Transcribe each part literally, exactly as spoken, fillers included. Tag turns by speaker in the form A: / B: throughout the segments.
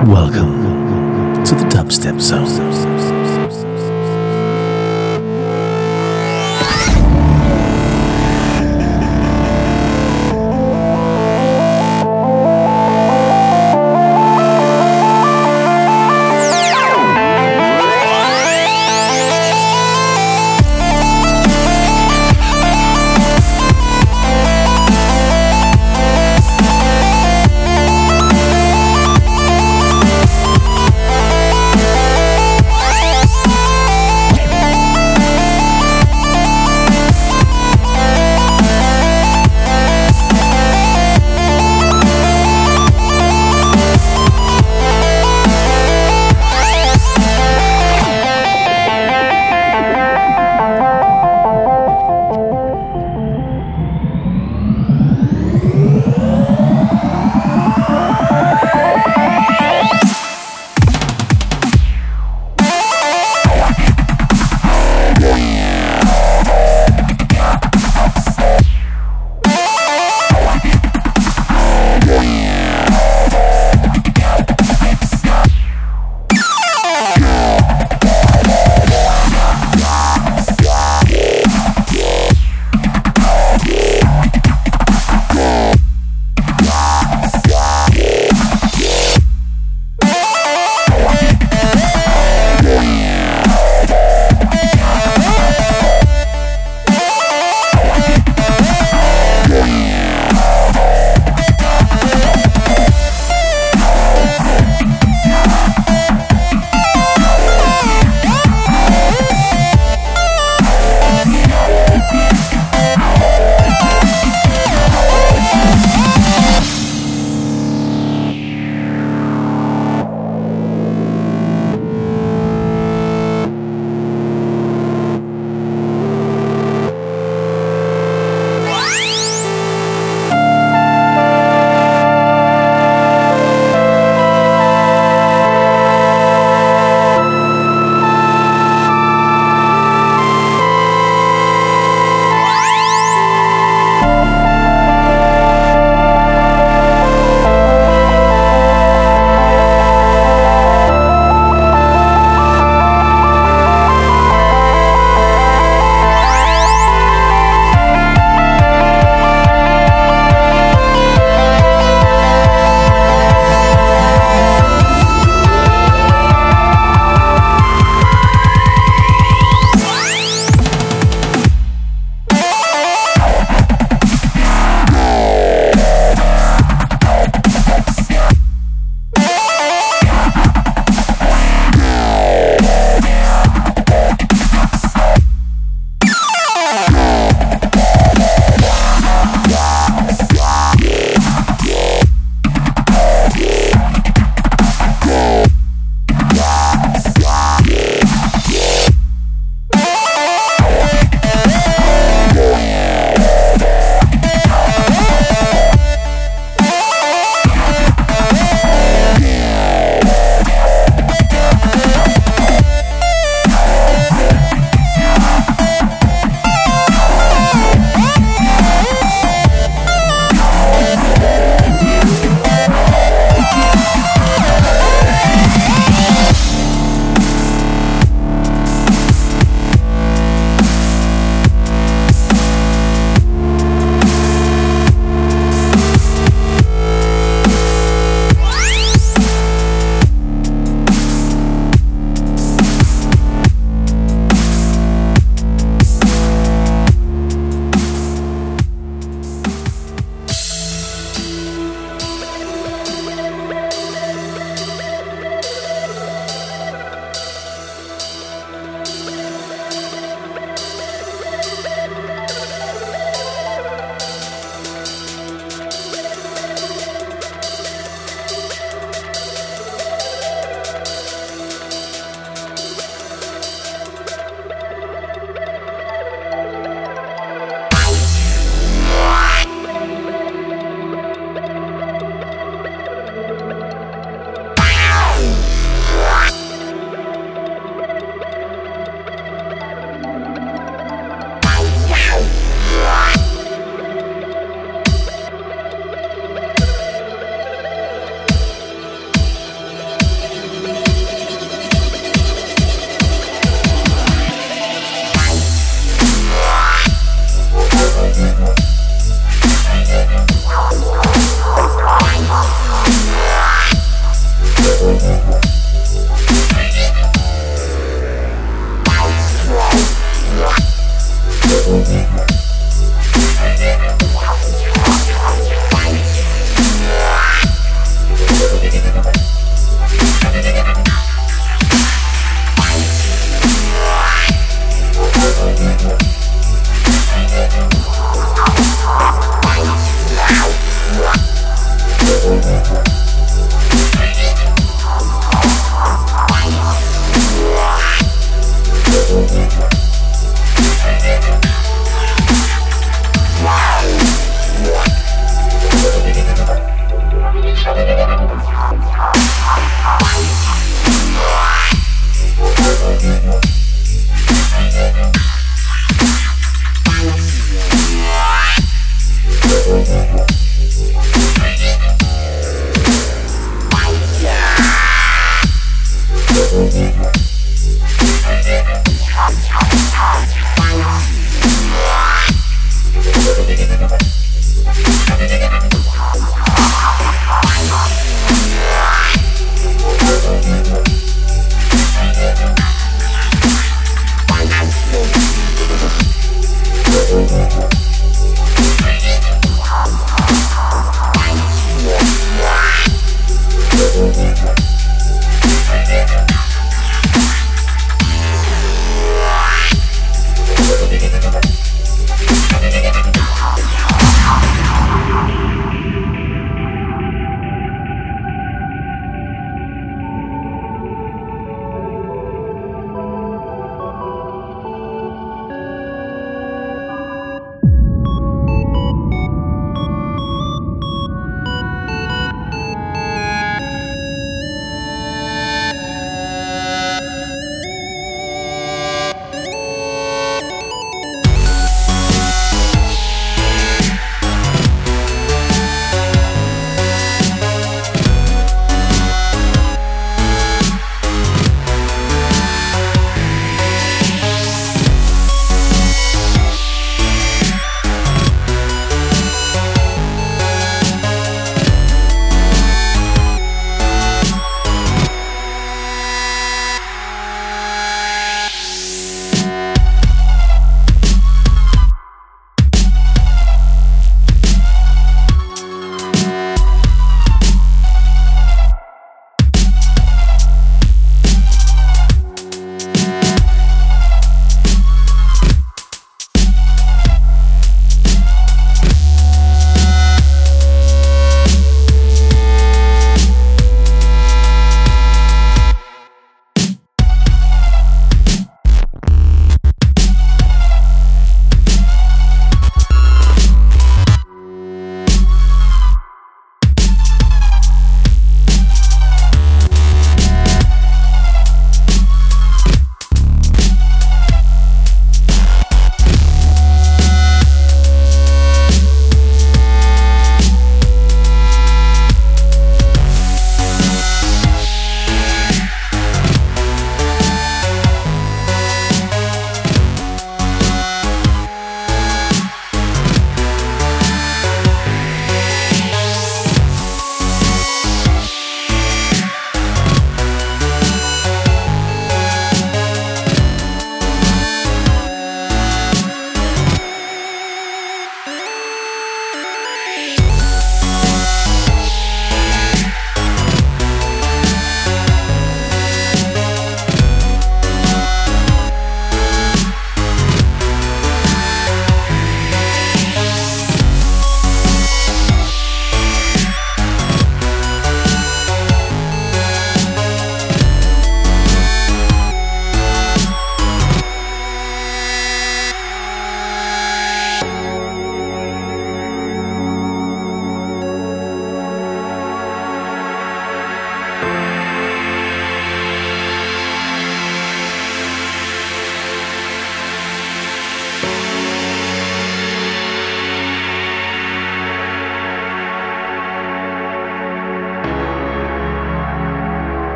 A: Welcome to the Dubstep Zone.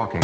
B: walking.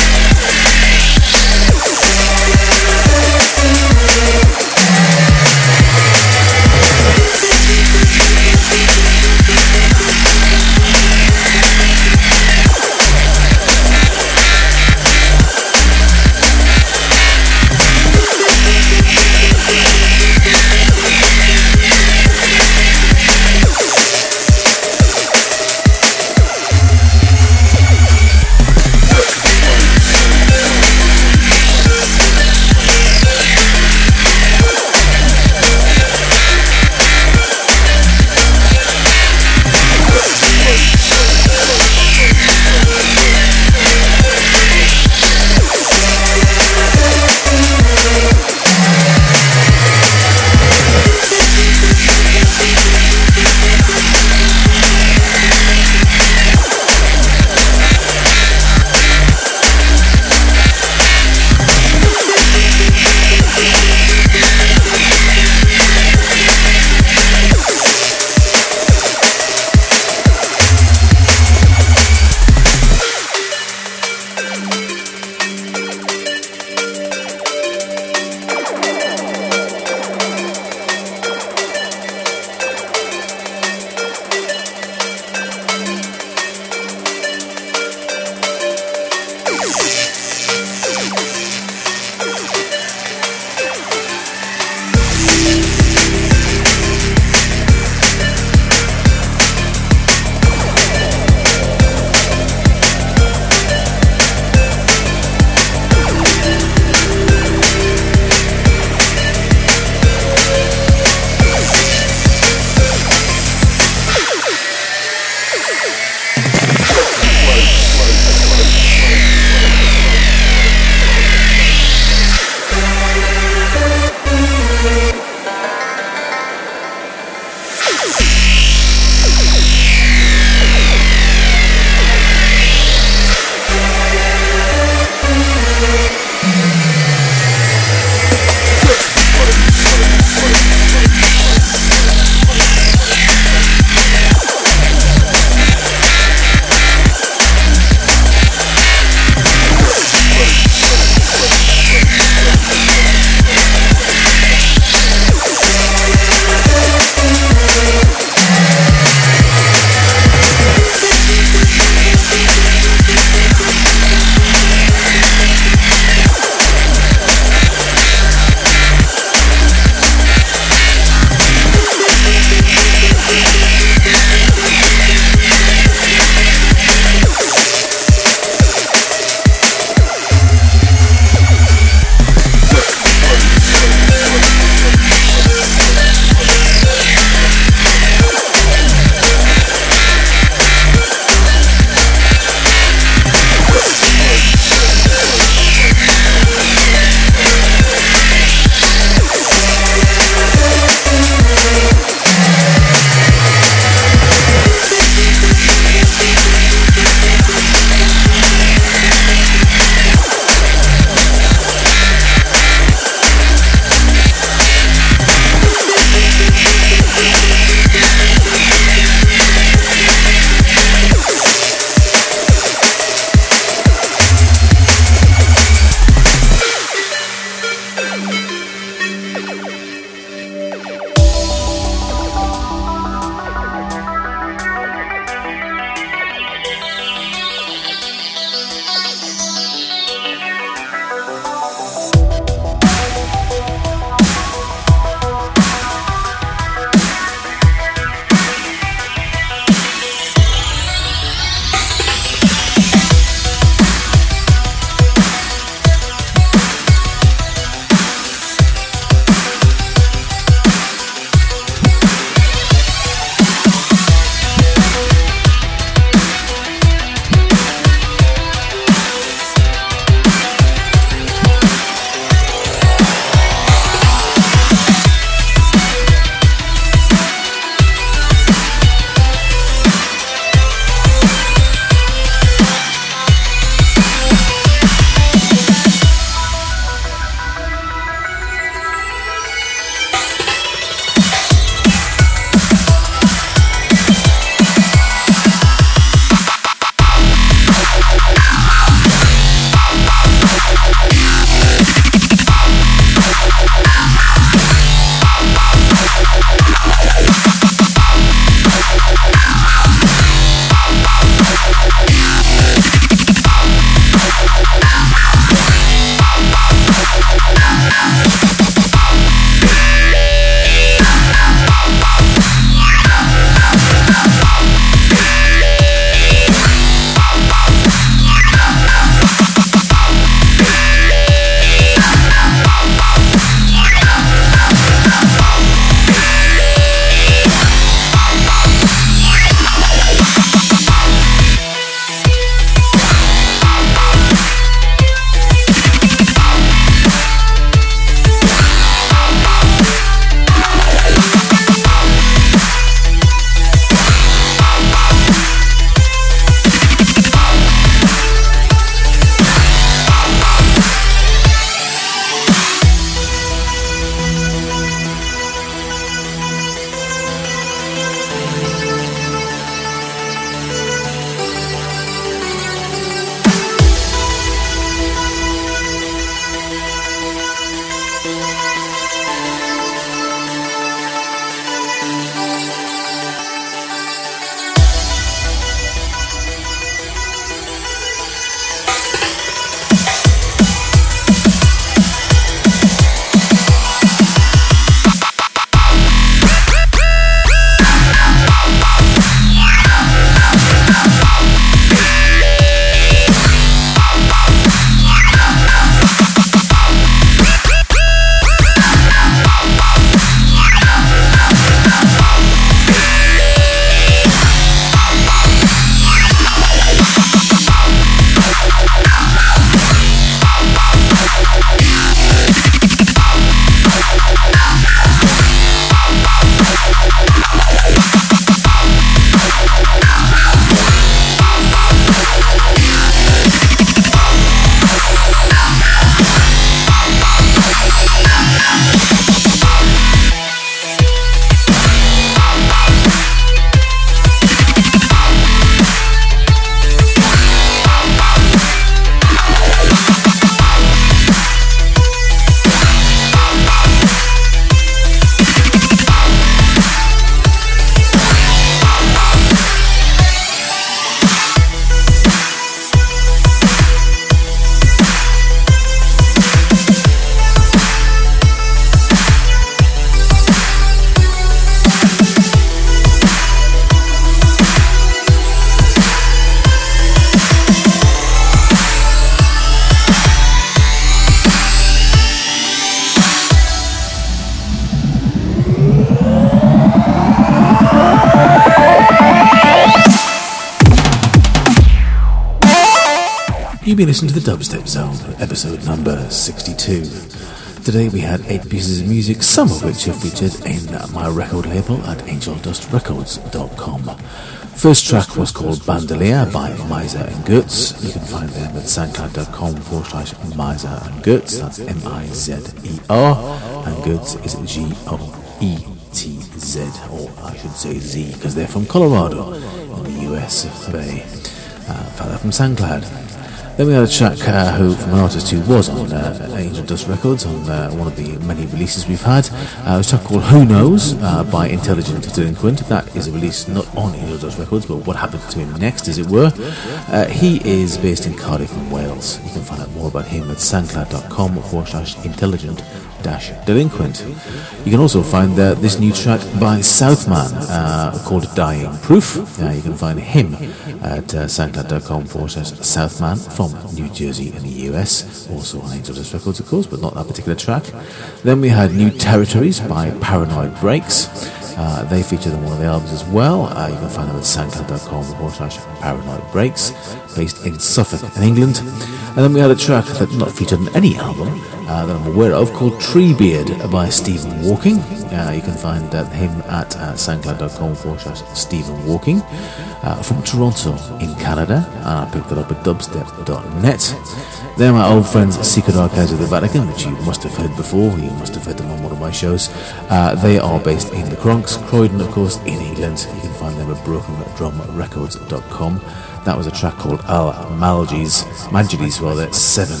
A: You've been listening to the Dubstep Zone, episode number sixty-two. Today we had eight pieces of music, some of which are featured in my record label at angel dust records dot com. First track was called Bandolier by Miser and Goetz. You can find them at soundcloud.com forward slash Miser and Goetz. That's M I Z E R, and Goetz is G O E T Z, or I should say Z, because they're from Colorado in the U S of A. Uh, fella from SoundCloud. Then we had a track uh, who, from an artist who was on uh, Angel Dust Records, on uh, one of the many releases we've had. Uh, a track called Who Knows uh, by Intelligent Delinquent. That is a release not on Angel Dust Records, but what happened to him next, as it were. Uh, he is based in Cardiff in Wales. You can find out more about him at soundcloud.com forward slash intelligent dash delinquent. You can also find uh, this new track by Southman uh, called Dying Proof. Uh, you can find him at uh, soundcloud.com forward slash Southman from New Jersey in the U S, also on Angel Dust Records, of course, but not that particular track. Then we had New Territories by Paranoid Breaks. Uh, they featured on one of the albums as well. Uh, you can find them at soundcloud.com forward slash Paranoid Breaks, based in Suffolk in England. And then we had a track that's not featured on any album uh, that I'm aware of, called Treebeard by Stephen Walking. Uh, you can find uh, him at uh, soundcloud.com forward slash Stephen Walking, uh, from Toronto in Canada. Uh, I picked it up at dubstep dot net. They're my old friends Secret Archives of the Vatican, which you must have heard before. You must have heard them on one of my shows. Uh, they are based in the Bronx, Croydon, of course, in England. You can find them at broken drum records dot com. That was a track called Al Malges, Mangeles rather, seven.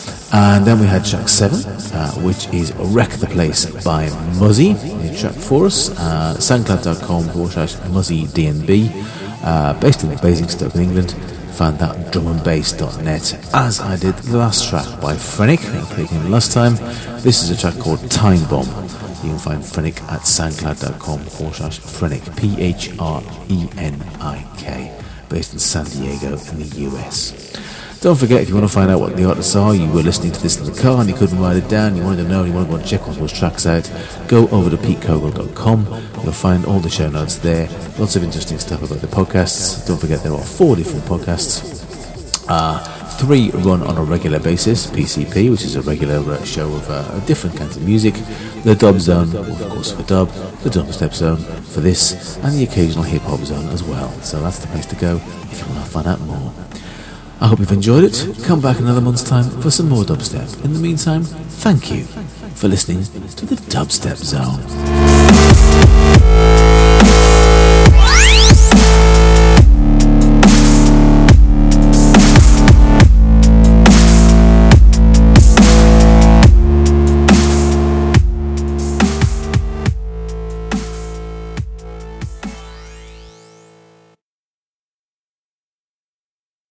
A: And then we had track seven, uh, which is Wreck the Place by Muzzy. A track for us, uh, soundcloud.com forward slash Muzzy D N B, uh, based in Basingstoke in England. Found that on drum and bass dot net, as I did the last track by Phrenic. I played him last time. This is a track called Time Bomb. You can find Phrenic at soundcloud.com forward slash Phrenic, P H R E N I K, based in San Diego in the U S. Don't forget, if you want to find out what the artists are, you were listening to this in the car and you couldn't write it down, you wanted to know, and you want to go and check one of those tracks out, go over to pete kogel dot com. You'll find all the show notes there. Lots of interesting stuff about the podcasts. Don't forget, there are four different podcasts. Uh, three run on a regular basis. P C P, which is a regular uh, show of uh, different kinds of music. The Dub Zone, of course, for dub. The Dubstep Zone for this. And the occasional hip-hop zone as well. So that's the place to go if you want to find out more. I hope you've enjoyed it. Come back another month's time for some more dubstep. In the meantime, thank you for listening to the Dubstep Zone.